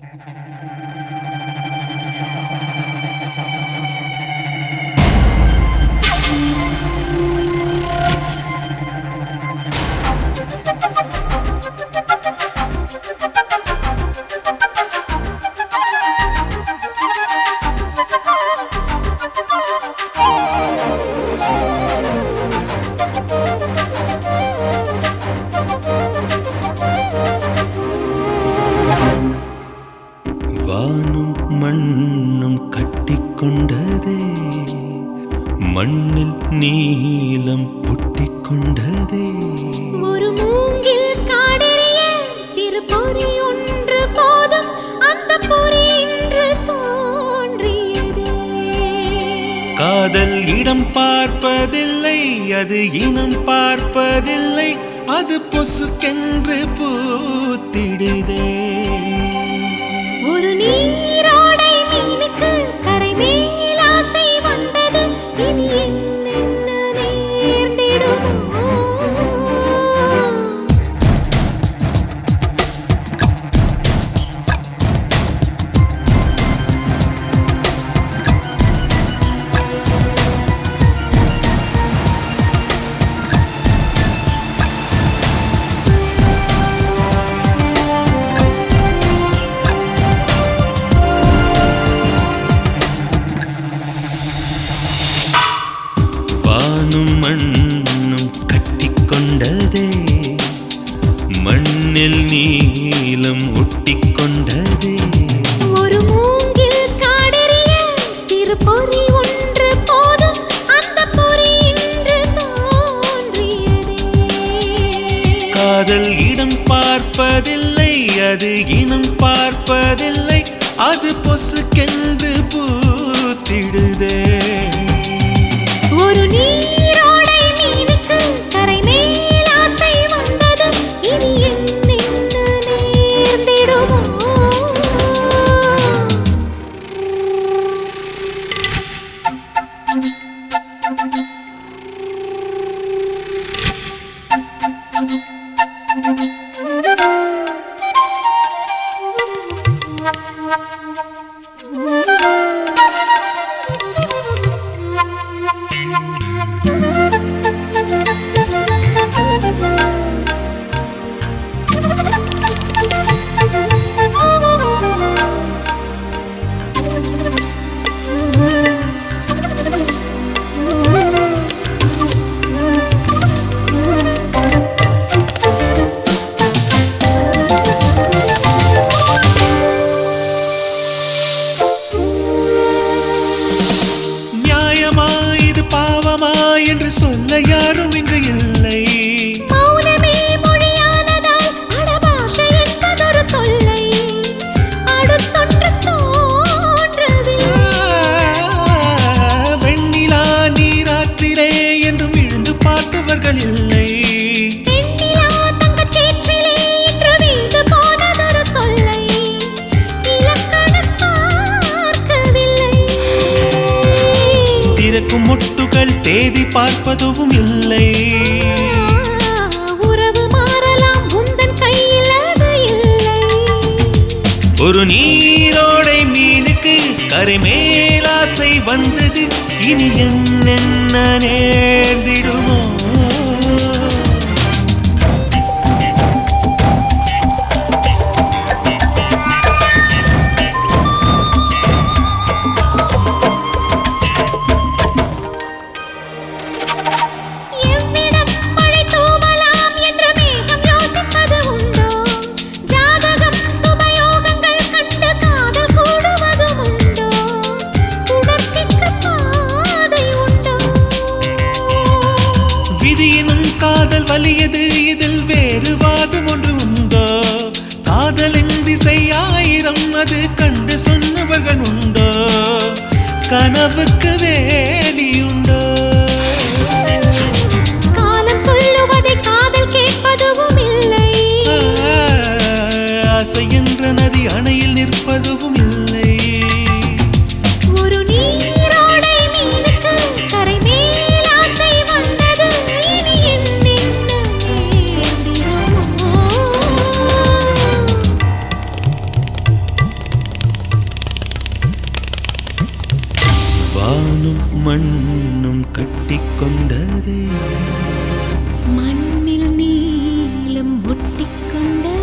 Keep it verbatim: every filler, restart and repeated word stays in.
வானும் மண்ணும் கட்டிக்கொண்டதே, மண்ணில் நீலம் ஒட்டிக்கொண்டதே. ஒரு மூங்கில் காடெரிய சிறு பொறி ஒன்று போதும், அந்த பொறி இன்று தோன்றியதே. காதல் இடம் பார்ப்பதில்லை, அது இனம் பார்ப்பதில்லை, அது பொசுக்கென்று பூத்திடுதே. ஒரு நீரோடை மீனுக்கு கரை மேல் ஆசை வந்தது, இனி என்னென்ன நேர்ந்திடுமோ. வானும் மண்ணும் கட்டிக்கொண்டதே, மண்ணில் நீலம் ஒட்டிக்கொண்டதே. ஒரு மூங்கில் காடெரிய சிறு பொறி ஒன்று போதும், அந்த பொறி இன்று தோன்றியதே. காதல் இடம் பார்ப்பதில்லை, அது இனம் பார்ப்பதில்லை, அது பொசுக்கென்று பூத்திடுதே. ஒரு நீரோடை மீனுக்கு கரை மேல் ஆசை வந்தது, இனி என்னென்ன நேர்ந்திடுமோ. சொல்ல யாரும் இங்கு இல்லை. மௌனமே மொழியானதால் அடபாஷை என்பதொரு தொல்லை, அடுத்தொன்று தோன்றது. வெண்ணிலா நீராற்றிலே என்றும் விழுந்து பார்த்தவர்கள் இல்லை. வெண்ணிலா தங்கச் சேற்றிலே என்று வீழ்ந்து போனதொரு தொல்லை, இலக்கணம் பார்க்கவில்லை. திறக்கும் முட்டுகள் தேதி பார்ப்பதும் இல்லை. உறவு மாறலாம், உந்தன் கையில் அது இல்லை. ஒரு நீரோடை மீனுக்கு கரை மேல் ஆசை வந்தது, இனி என்னென்ன நேர்ந்திடுமோ. காதல் வலியது, இதில் வேறு வாதம் ஒன்று உண்டோ. காதலின் திசை ஆயிரம், அது கண்டு சொன்னவர்கள் உண்டோ. கனவுக்கு வேலி உண்டோ. காலம் சொல்லுவதை காதல் கேட்பதும் இல்லை. ஆசை என்ற நதி அணையில் நிற்பதும் இல்லை. ஒரு நீரோடை மீனுக்கு கரை மேல் ஆசை வந்தது, இனி என்னென்ன நேர்ந்திடுமோ. மண்ணும் கட்டிக்கொண்டதே மண்ணில் நீலம் ஒட்டிக்கொண்டதே